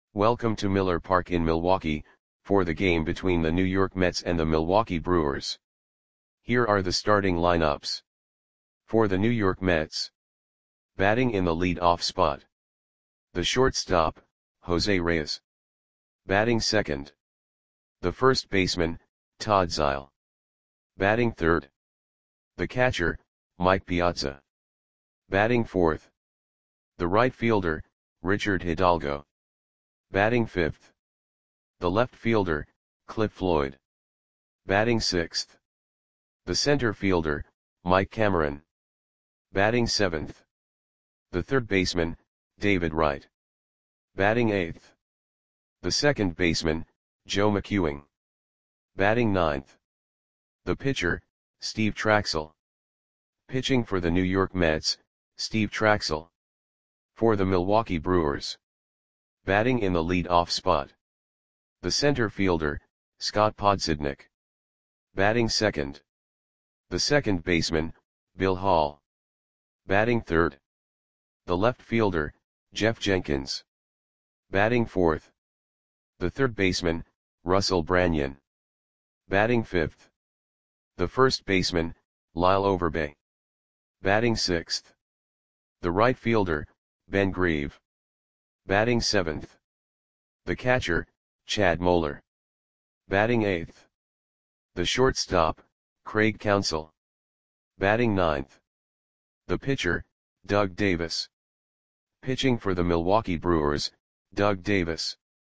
Welcome to Miller Park in Milwaukee, for the game between the New York Mets and the Milwaukee Brewers. Here are the starting lineups. For the New York Mets. Batting in the lead-off spot. The shortstop, Jose Reyes. Batting second. The first baseman, Todd Zeile. Batting third. The catcher, Mike Piazza. Batting fourth. The right fielder, Richard Hidalgo. Batting fifth. The left fielder, Cliff Floyd. Batting sixth. The center fielder, Mike Cameron. Batting seventh. The third baseman, David Wright. Batting eighth. The second baseman, Joe McEwing. Batting ninth. The pitcher, Steve Trachsel. Pitching for the New York Mets, Steve Trachsel. For the Milwaukee Brewers. Batting in the lead-off spot. The center fielder, Scott Podsednik. Batting second. The second baseman, Bill Hall. Batting third. The left fielder, Jeff Jenkins. Batting fourth. The third baseman, Russell Branyan. Batting fifth. The first baseman, Lyle Overbay. Batting sixth. The right fielder, Ben Grieve. Batting seventh. The catcher, Chad Moeller. Batting eighth. The shortstop, Craig Counsell. Batting ninth. The pitcher, Doug Davis. Pitching for the Milwaukee Brewers, Doug Davis.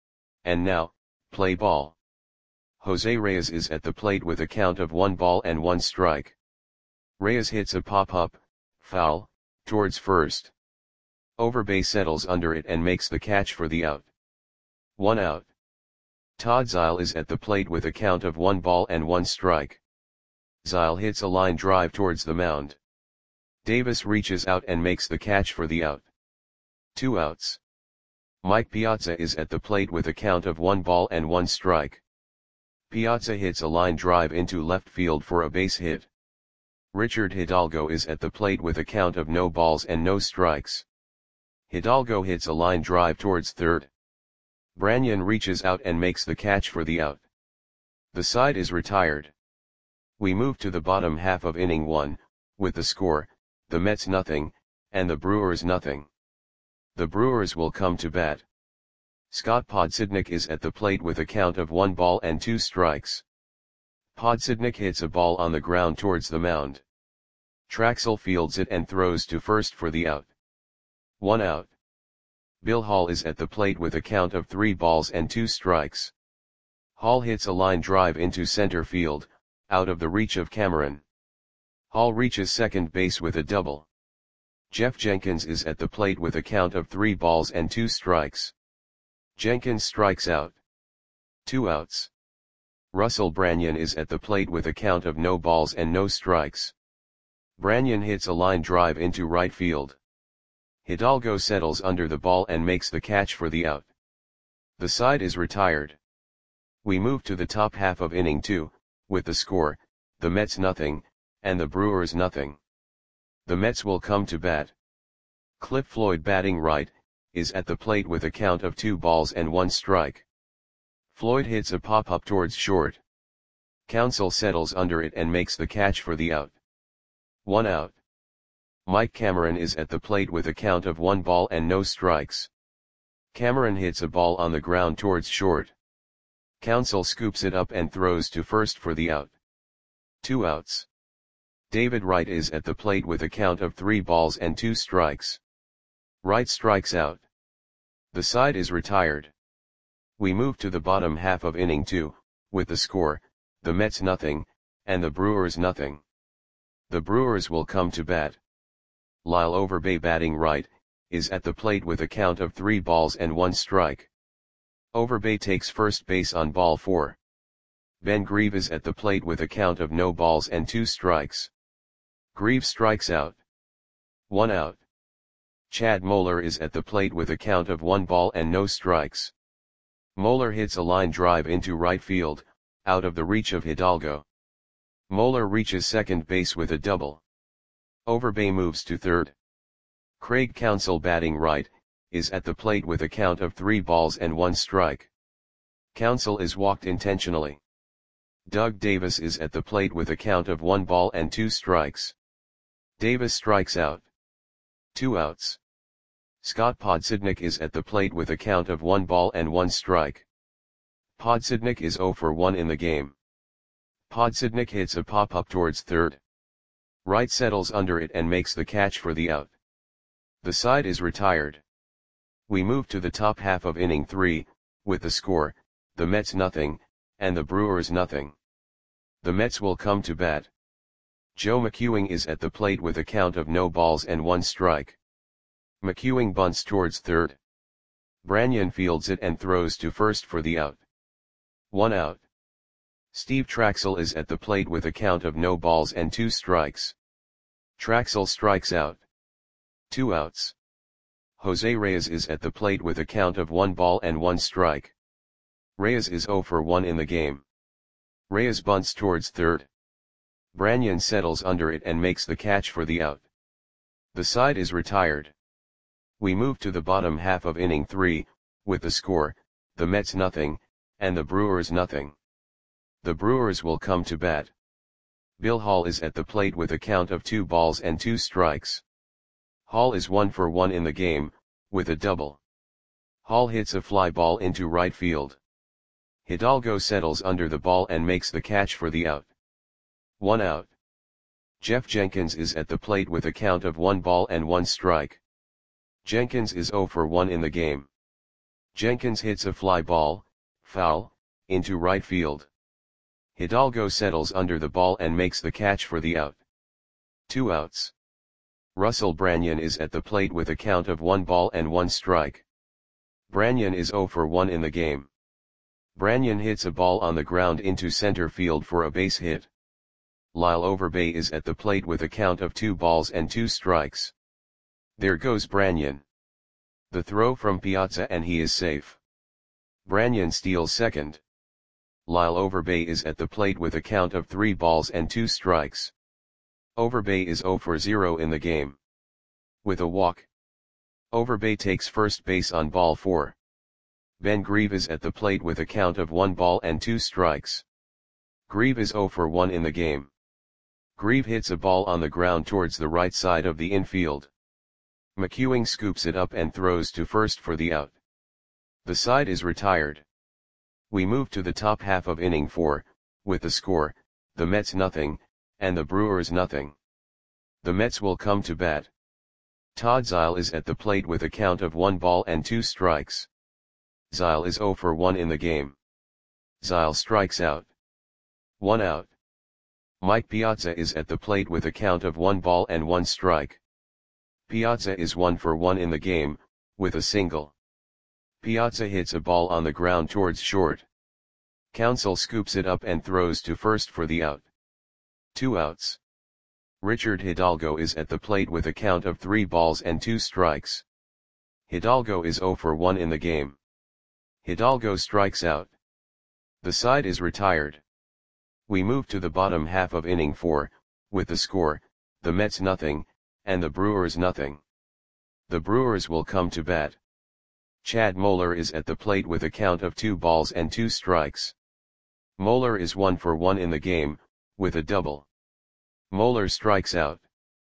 And now, play ball. Jose Reyes is at the plate with a count of 1-1 strike. Reyes hits a pop-up, foul, towards first. Overbay settles under it and makes the catch for the out. 1 out. Todd Zeile is at the plate with a count of 1-1 strike. Zeile hits a line drive towards the mound. Davis reaches out and makes the catch for the out. 2 outs. Mike Piazza is at the plate with a count of 1-1 strike. Piazza hits a line drive into left field for a base hit. Richard Hidalgo is at the plate with a count of no balls and no strikes. Hidalgo hits a line drive towards third. Branyan reaches out and makes the catch for the out. The side is retired. We move to the bottom half of inning 1, with the score, the Mets nothing, and the Brewers nothing. The Brewers will come to bat. Scott Podsednik is at the plate with a count of 1-2 strikes. Podsednik hits a ball on the ground towards the mound. Trachsel fields it and throws to first for the out. 1 out. Bill Hall is at the plate with a count of 3-2 strikes. Hall hits a line drive into center field, out of the reach of Cameron. Hall reaches second base with a double. Jeff Jenkins is at the plate with a count of 3-2 strikes. Jenkins strikes out. 2 outs. Russell Branyan is at the plate with a count of no balls and no strikes. Branyan hits a line drive into right field. Hidalgo settles under the ball and makes the catch for the out. The side is retired. We move to the top half of inning 2, with the score, the Mets nothing, and the Brewers nothing. The Mets will come to bat. Cliff Floyd batting right, is at the plate with a count of 2-1 strike. Floyd hits a pop-up towards short. Counsell settles under it and makes the catch for the out. 1 out. Mike Cameron is at the plate with a count of 1-0 strikes. Cameron hits a ball on the ground towards short. Counsell scoops it up and throws to first for the out. 2 outs. David Wright is at the plate with a count of 3-2 strikes. Wright strikes out. The side is retired. We move to the bottom half of inning 2, with the score, the Mets nothing, and the Brewers nothing. The Brewers will come to bat. Lyle Overbay batting right, is at the plate with a count of 3-1 strike. Overbay takes first base on ball 4. Ben Grieve is at the plate with a count of no balls and 2 strikes. Grieve strikes out. 1 out. Chad Moeller is at the plate with a count of 1 ball and no strikes. Moeller hits a line drive into right field, out of the reach of Hidalgo. Moeller reaches second base with a double. Overbay moves to third. Craig Counsell batting right, is at the plate with a count of 3 balls and 1 strike. Counsell is walked intentionally. Doug Davis is at the plate with a count of 1 ball and 2 strikes. Davis strikes out. 2 outs. Scott Podsednik is at the plate with a count of 1 ball and 1 strike. Podsednik is 0 for 1 in the game. Podsednik hits a pop-up towards third. Wright settles under it and makes the catch for the out. The side is retired. We move to the top half of inning 3, with the score, the Mets nothing, and the Brewers nothing. The Mets will come to bat. Joe McEwing is at the plate with a count of no balls and 1 strike. McEwing bunts towards third. Branyan fields it and throws to first for the out. 1 out. Steve Traxel is at the plate with a count of no balls and 2 strikes. Traxel strikes out. 2 outs. Jose Reyes is at the plate with a count of 1 ball and 1 strike. Reyes is 0 for 1 in the game. Reyes bunts towards third. Branyan settles under it and makes the catch for the out. The side is retired. We move to the bottom half of inning 3, with the score, the Mets nothing, and the Brewers nothing. The Brewers will come to bat. Bill Hall is at the plate with a count of 2 balls and 2 strikes. Hall is 1 for 1 in the game, with a double. Hall hits a fly ball into right field. Hidalgo settles under the ball and makes the catch for the out. 1 out. Jeff Jenkins is at the plate with a count of 1 ball and 1 strike. Jenkins is 0 for 1 in the game. Jenkins hits a fly ball, foul, into right field. Hidalgo settles under the ball and makes the catch for the out. 2 outs. Russell Branyan is at the plate with a count of 1 ball and 1 strike. Branyan is 0 for 1 in the game. Branyan hits a ball on the ground into center field for a base hit. Lyle Overbay is at the plate with a count of 2 balls and 2 strikes. There goes Branyan. The throw from Piazza and he is safe. Branyan steals second. Lyle Overbay is at the plate with a count of 3 balls and 2 strikes. Overbay is 0 for 0 in the game. With a walk. Overbay takes first base on ball 4. Ben Grieve is at the plate with a count of 1 ball and 2 strikes. Grieve is 0 for 1 in the game. Grieve hits a ball on the ground towards the right side of the infield. McEwing scoops it up and throws to first for the out. The side is retired. We move to the top half of inning 4, with the score, the Mets nothing, and the Brewers nothing. The Mets will come to bat. Todd Zeile is at the plate with a count of 1 ball and 2 strikes. Zeile is 0 for 1 in the game. Zeile strikes out. 1 out. Mike Piazza is at the plate with a count of 1 ball and 1 strike. Piazza is 1 for 1 in the game, with a single. Piazza hits a ball on the ground towards short. Counsell scoops it up and throws to first for the out. 2 outs. Richard Hidalgo is at the plate with a count of 3 balls and 2 strikes. Hidalgo is 0 for 1 in the game. Hidalgo strikes out. The side is retired. We move to the bottom half of inning 4, with the score, the Mets nothing, and the Brewers nothing. The Brewers will come to bat. Chad Moeller is at the plate with a count of 2 balls and 2 strikes. Moeller is 1 for 1 in the game, with a double. Moeller strikes out.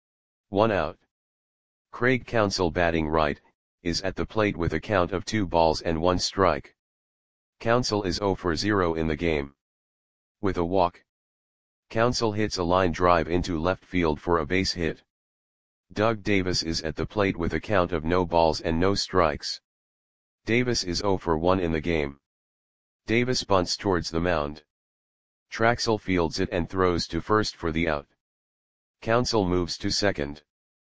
1 out. Craig Counsell batting right, is at the plate with a count of 2 balls and 1 strike. Counsell is 0 for 0 in the game. With a walk. Counsell hits a line drive into left field for a base hit. Doug Davis is at the plate with a count of no balls and no strikes. Davis is 0 for 1 in the game. Davis bunts towards the mound. Traxel fields it and throws to first for the out. Counsell moves to second.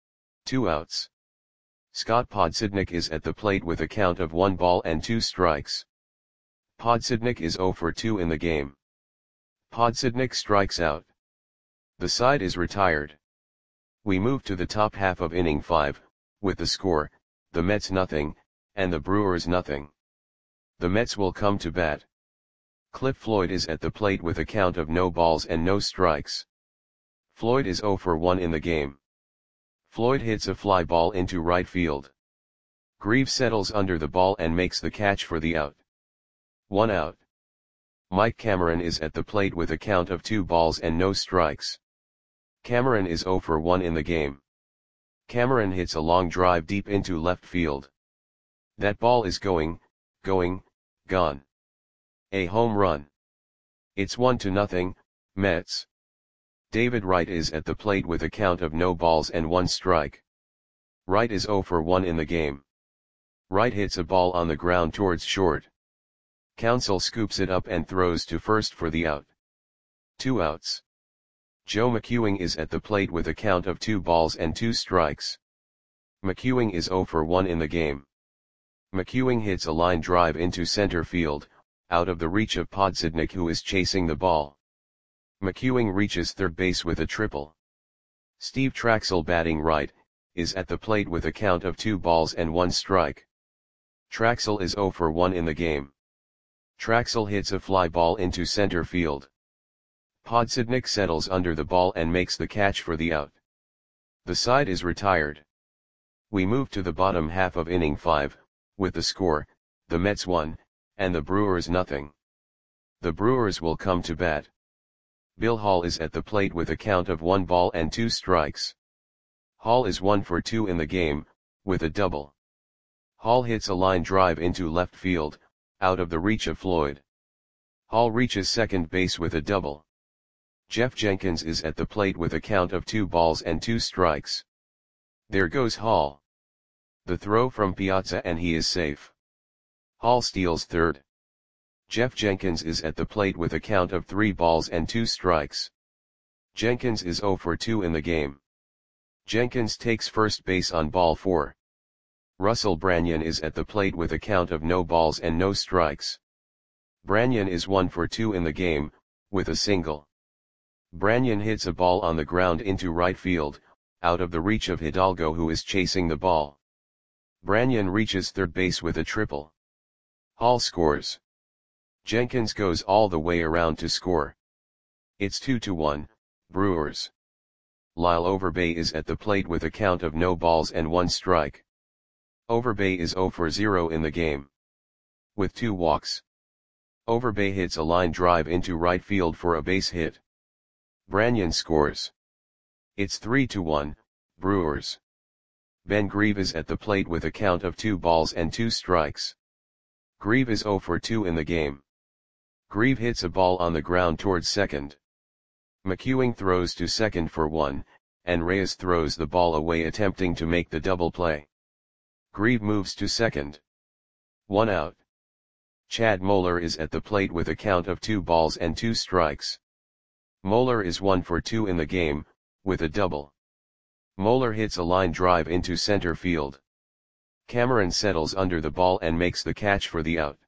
2 outs. Scott Podsednik is at the plate with a count of 1 ball and 2 strikes. Podsednik is 0 for 2 in the game. Podsednik strikes out. The side is retired. We move to the top half of inning 5, with the score, the Mets nothing, and the Brewers nothing. The Mets will come to bat. Cliff Floyd is at the plate with a count of no balls and no strikes. Floyd is 0 for 1 in the game. Floyd hits a fly ball into right field. Grieve settles under the ball and makes the catch for the out. 1 out. Mike Cameron is at the plate with a count of 2 balls and no strikes. Cameron is 0 for 1 in the game. Cameron hits a long drive deep into left field. That ball is gone. A home run. It's 1-0, Mets. David Wright is at the plate with a count of no balls and 1 strike. Wright is 0 for 1 in the game. Wright hits a ball on the ground towards short. Counsell scoops it up and throws to first for the out. 2 outs. Joe McEwing is at the plate with a count of 2 balls and 2 strikes. McEwing is 0 for 1 in the game. McEwing hits a line drive into center field, out of the reach of Podsednik, who is chasing the ball. McEwing reaches third base with a triple. Steve Traxel, batting right, is at the plate with a count of 2 balls and 1 strike. Traxel is 0 for 1 in the game. Traxel hits a fly ball into center field. Podsednik settles under the ball and makes the catch for the out. The side is retired. We move to the bottom half of inning 5, with the score, the Mets 1, and the Brewers 0. The Brewers will come to bat. Bill Hall is at the plate with a count of 1 ball and 2 strikes. Hall is 1 for 2 in the game, with a double. Hall hits a line drive into left field, out of the reach of Floyd. Hall reaches second base with a double. Jeff Jenkins is at the plate with a count of 2 balls and 2 strikes. There goes Hall. The throw from Piazza and he is safe. Hall steals third. Jeff Jenkins is at the plate with a count of 3 balls and 2 strikes. Jenkins is 0 for 2 in the game. Jenkins takes first base on ball 4. Russell Branyan is at the plate with a count of no balls and no strikes. Branyan is 1 for 2 in the game, with a single. Branyan hits a ball on the ground into right field, out of the reach of Hidalgo, who is chasing the ball. Branyan reaches third base with a triple. Hall scores. Jenkins goes all the way around to score. It's 2-1, Brewers. Lyle Overbay is at the plate with a count of no balls and 1 strike. Overbay is 0 for 0 in the game. With 2 walks. Overbay hits a line drive into right field for a base hit. Branyan scores. It's 3-1, Brewers. Ben Grieve is at the plate with a count of 2 balls and 2 strikes. Grieve is 0 for 2 in the game. Grieve hits a ball on the ground towards second. McEwing throws to second for 1, and Reyes throws the ball away attempting to make the double play. Grieve moves to second. 1 out. Chad Moeller is at the plate with a count of 2 balls and 2 strikes. Moeller is 1 for 2 in the game, with a double. Moeller hits a line drive into center field. Cameron settles under the ball and makes the catch for the out.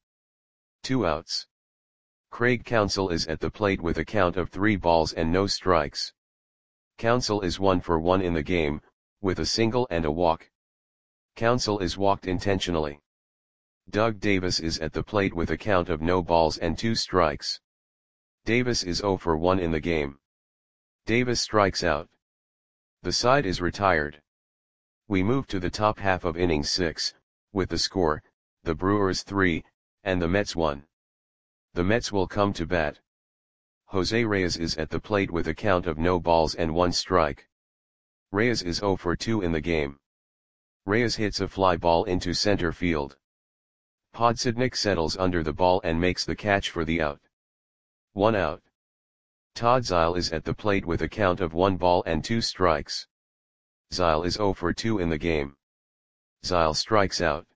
2 outs. Craig Counsell is at the plate with a count of 3 balls and no strikes. Counsell is 1 for 1 in the game, with a single and a walk. Counsell is walked intentionally. Doug Davis is at the plate with a count of no balls and 2 strikes. Davis is 0 for 1 in the game. Davis strikes out. The side is retired. We move to the top half of inning 6, with the score, the Brewers 3, and the Mets 1. The Mets will come to bat. Jose Reyes is at the plate with a count of no balls and 1 strike. Reyes is 0 for 2 in the game. Reyes hits a fly ball into center field. Podsednik settles under the ball and makes the catch for the out. 1 out. Todd Zeile is at the plate with a count of 1 ball and 2 strikes. Zeile is 0 for 2 in the game. Zeile strikes out.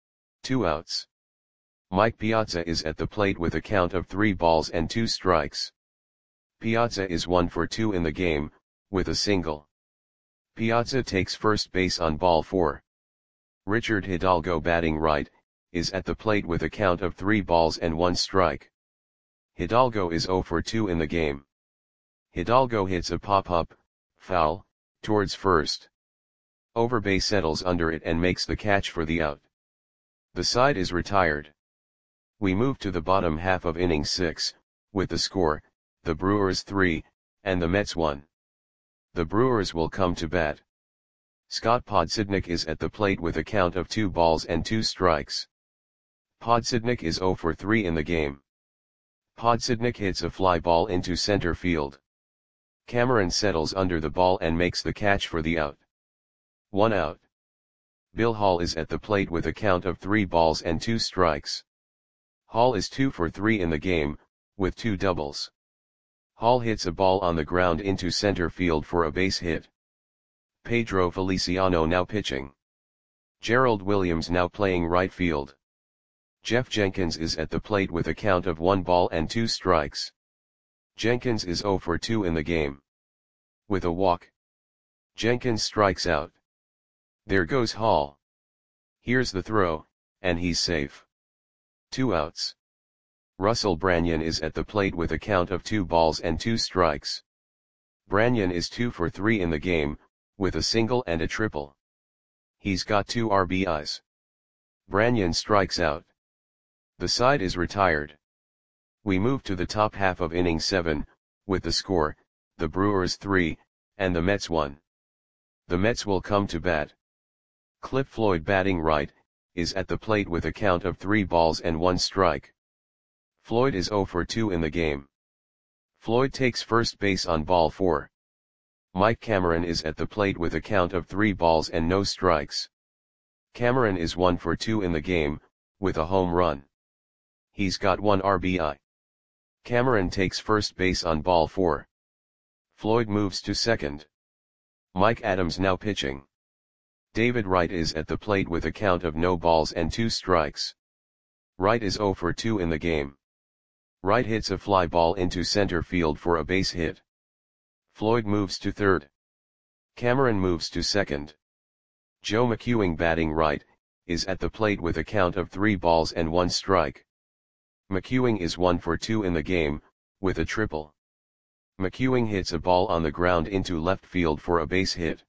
2 outs. Mike Piazza is at the plate with a count of 3 balls and 2 strikes. Piazza is 1 for 2 in the game, with a single. Piazza takes first base on ball 4. Richard Hidalgo, batting right, is at the plate with a count of 3 balls and 1 strike. Hidalgo is 0 for 2 in the game. Hidalgo hits a pop-up, foul, towards first. Overbay settles under it and makes the catch for the out. The side is retired. We move to the bottom half of inning 6, with the score, the Brewers 3, and the Mets 1. The Brewers will come to bat. Scott Podsednik is at the plate with a count of 2 balls and 2 strikes. Podsednik is 0 for 3 in the game. Podsednik hits a fly ball into center field. Cameron settles under the ball and makes the catch for the out. 1 out. Bill Hall is at the plate with a count of 3 balls and 2 strikes. Hall is 2 for 3 in the game, with 2 doubles. Hall hits a ball on the ground into center field for a base hit. Pedro Feliciano now pitching. Gerald Williams now playing right field. Jeff Jenkins is at the plate with a count of 1 ball and 2 strikes. Jenkins is 0 for 2 in the game. With a walk, Jenkins strikes out. There goes Hall. Here's the throw, and he's safe. 2 outs. Russell Branyan is at the plate with a count of 2 balls and 2 strikes. Branyan is 2 for 3 in the game, with a single and a triple. He's got 2 RBIs. Branyan strikes out. The side is retired. We move to the top half of inning 7, with the score, the Brewers 3, and the Mets 1. The Mets will come to bat. Cliff Floyd batting right, is at the plate with a count of 3 balls and 1 strike. Floyd is 0 for 2 in the game. Floyd takes first base on ball 4. Mike Cameron is at the plate with a count of 3 balls and no strikes. Cameron is 1 for 2 in the game, with a home run. He's got 1 RBI. Cameron takes first base on ball 4. Floyd moves to second. Mike Adams now pitching. David Wright is at the plate with a count of no balls and 2 strikes. Wright is 0 for 2 in the game. Wright hits a fly ball into center field for a base hit. Floyd moves to third. Cameron moves to second. Joe McEwing batting right, is at the plate with a count of 3 balls and 1 strike. McEwing is 1 for 2 in the game, with a triple. McEwing hits a ball on the ground into left field for a base hit.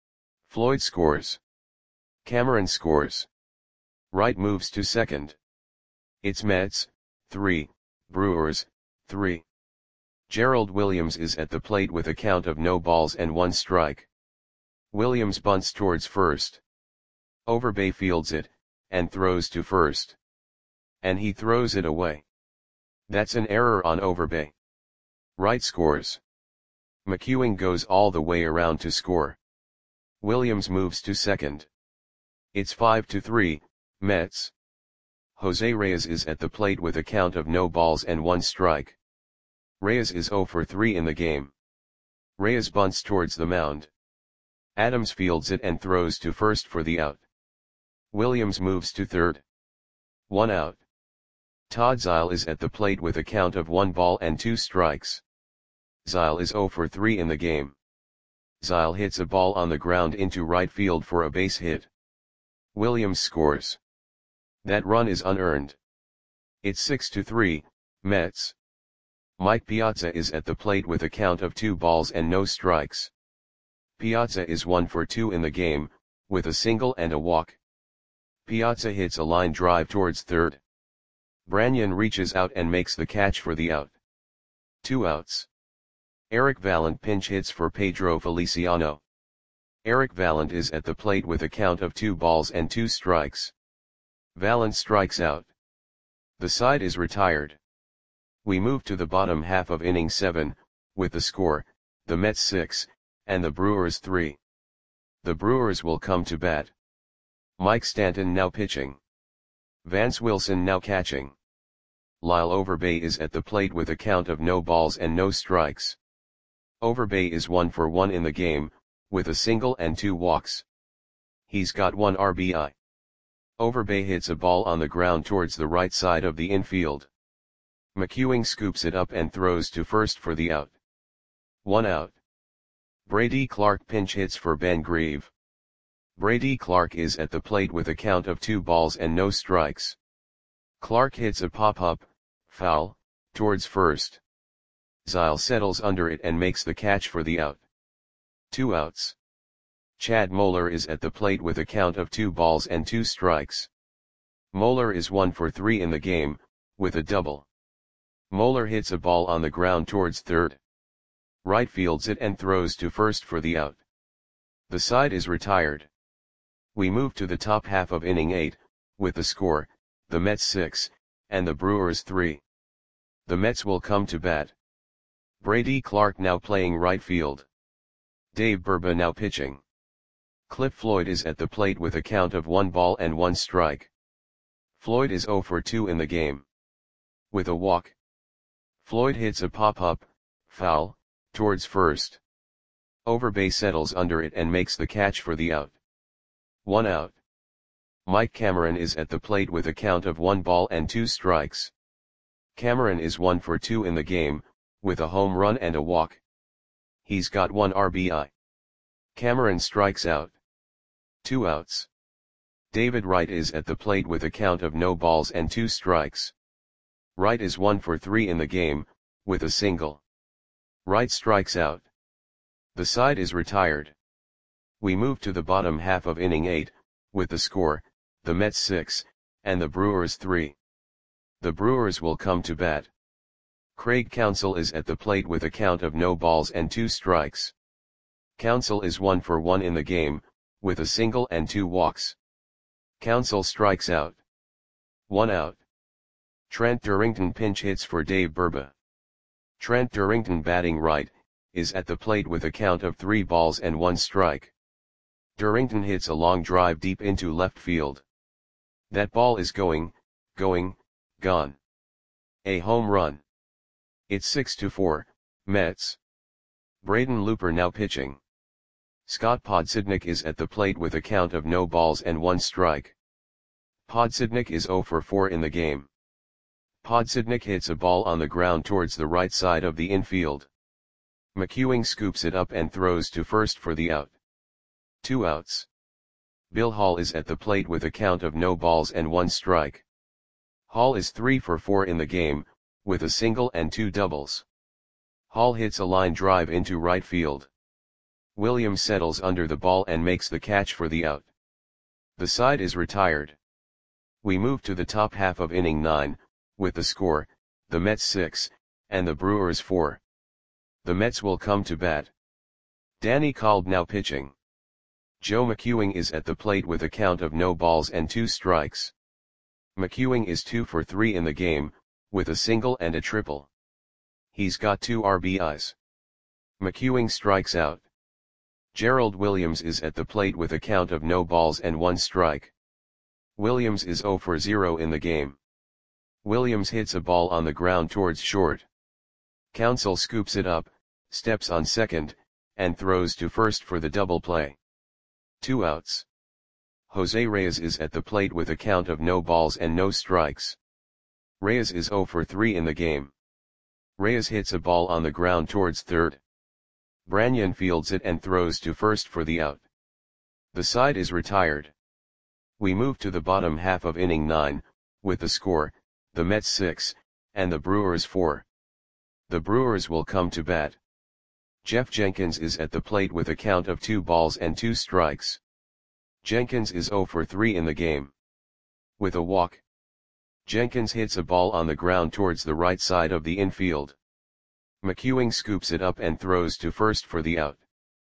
Floyd scores. Cameron scores. Wright moves to second. It's Mets, 3, Brewers, 3. Gerald Williams is at the plate with a count of no balls and 1 strike. Williams bunts towards first. Overbay fields it, and throws to first. And he throws it away. That's an error on Overbay. Wright scores. McEwing goes all the way around to score. Williams moves to second. It's 5-3, Mets. Jose Reyes is at the plate with a count of no balls and 1 strike. Reyes is 0 for 3 in the game. Reyes bunts towards the mound. Adams fields it and throws to first for the out. Williams moves to third. 1 out. Todd Zeile is at the plate with a count of 1 ball and 2 strikes. Zeile is 0 for 3 in the game. Zeile hits a ball on the ground into right field for a base hit. Williams scores. That run is unearned. It's 6-3, Mets. Mike Piazza is at the plate with a count of 2 balls and no strikes. Piazza is 1 for 2 in the game, with a single and a walk. Piazza hits a line drive towards third. Branyan reaches out and makes the catch for the out. 2 outs. Eric Vallant pinch hits for Pedro Feliciano. Eric Vallant is at the plate with a count of 2 balls and 2 strikes. Vallant strikes out. The side is retired. We move to the bottom half of inning 7, with the score, the Mets 6, and the Brewers 3. The Brewers will come to bat. Mike Stanton now pitching. Vance Wilson now catching. Lyle Overbay is at the plate with a count of no balls and no strikes. Overbay is 1 for 1 in the game, with a single and 2 walks. He's got 1 RBI. Overbay hits a ball on the ground towards the right side of the infield. McEwing scoops it up and throws to first for the out. 1 out. Brady Clark pinch hits for Ben Grieve. Brady Clark is at the plate with a count of 2 balls and no strikes. Clark hits a pop-up, foul, towards first. Zeile settles under it and makes the catch for the out. 2 outs. Chad Moeller is at the plate with a count of 2 balls and 2 strikes. Moeller is 1 for 3 in the game, with a double. Moeller hits a ball on the ground towards third. Right fields it and throws to first for the out. The side is retired. We move to the top half of inning 8, with the score, the Mets 6, and the Brewers 3. The Mets will come to bat. Brady Clark now playing right field. Dave Burba now pitching. Cliff Floyd is at the plate with a count of 1 ball and 1 strike. Floyd is 0 for 2 in the game. With a walk. Floyd hits a pop-up, foul, towards first. Overbay settles under it and makes the catch for the out. 1 out. Mike Cameron is at the plate with a count of 1 ball and 2 strikes. Cameron is 1 for 2 in the game, with a home run and a walk. He's got 1 RBI. Cameron strikes out. 2 outs. David Wright is at the plate with a count of no balls and 2 strikes. Wright is 1 for 3 in the game, with a single. Wright strikes out. The side is retired. We move to the bottom half of inning 8, with the score, the Mets 6, and the Brewers 3. The Brewers will come to bat. Craig Counsell is at the plate with a count of no balls and 2 strikes. Counsell is 1 for 1 in the game, with a single and 2 walks. Counsell strikes out. 1 out. Trent Durrington pinch hits for Dave Burba. Trent Durrington batting right, is at the plate with a count of 3 balls and 1 strike. Durrington hits a long drive deep into left field. That ball is going, gone. A home run. It's 6-4, Mets. Braden Looper now pitching. Scott Podsednik is at the plate with a count of no balls and 1 strike. Podsednik is 0 for 4 in the game. Podsednik hits a ball on the ground towards the right side of the infield. McEwing scoops it up and throws to first for the out. 2 outs. Bill Hall is at the plate with a count of no balls and 1 strike. Hall is 3 for 4 in the game, with a single and 2 doubles. Hall hits a line drive into right field. Williams settles under the ball and makes the catch for the out. The side is retired. We move to the top half of inning 9, with the score, the Mets 6, and the Brewers 4. The Mets will come to bat. Danny Kolb now pitching. Joe McEwing is at the plate with a count of no balls and 2 strikes. McEwing is 2 for 3 in the game, with a single and a triple. He's got 2 RBIs. McEwing strikes out. Gerald Williams is at the plate with a count of no balls and 1 strike. Williams is 0 for 0 in the game. Williams hits a ball on the ground towards short. Counsell scoops it up, steps on second, and throws to first for the double play. 2 outs. Jose Reyes is at the plate with a count of no balls and no strikes. Reyes is 0 for 3 in the game. Reyes hits a ball on the ground towards third. Branyan fields it and throws to first for the out. The side is retired. We move to the bottom half of inning 9, with the score, the Mets 6, and the Brewers 4. The Brewers will come to bat. Jeff Jenkins is at the plate with a count of 2 balls and 2 strikes. Jenkins is 0 for 3 in the game. With a walk. Jenkins hits a ball on the ground towards the right side of the infield. McEwing scoops it up and throws to first for the out.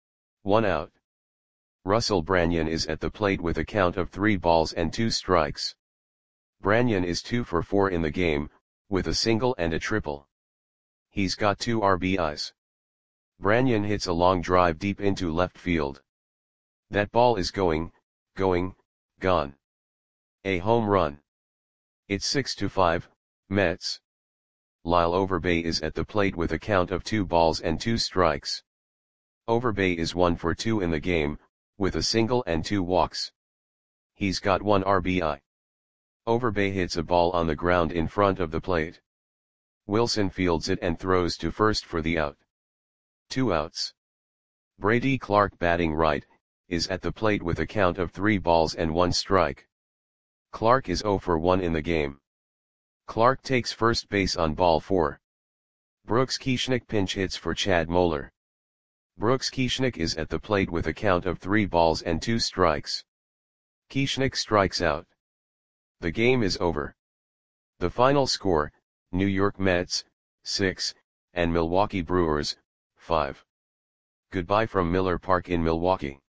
1 out. Russell Branyan is at the plate with a count of 3 balls and 2 strikes. Branyan is 2 for 4 in the game, with a single and a triple. He's got 2 RBIs. Branyan hits a long drive deep into left field. That ball is going, gone. A home run. It's 6-5, Mets. Lyle Overbay is at the plate with a count of 2 balls and 2 strikes. Overbay is 1 for 2 in the game, with a single and 2 walks. He's got 1 RBI. Overbay hits a ball on the ground in front of the plate. Wilson fields it and throws to first for the out. 2 outs. Brady Clark batting right, is at the plate with a count of 3 balls and 1 strike. Clark is 0 for 1 in the game. Clark takes first base on ball 4. Brooks Kieschnick pinch hits for Chad Moeller. Brooks Kieschnick is at the plate with a count of 3 balls and 2 strikes. Kieschnick strikes out. The game is over. The final score, New York Mets, 6, and Milwaukee Brewers, 5. Goodbye from Miller Park in Milwaukee.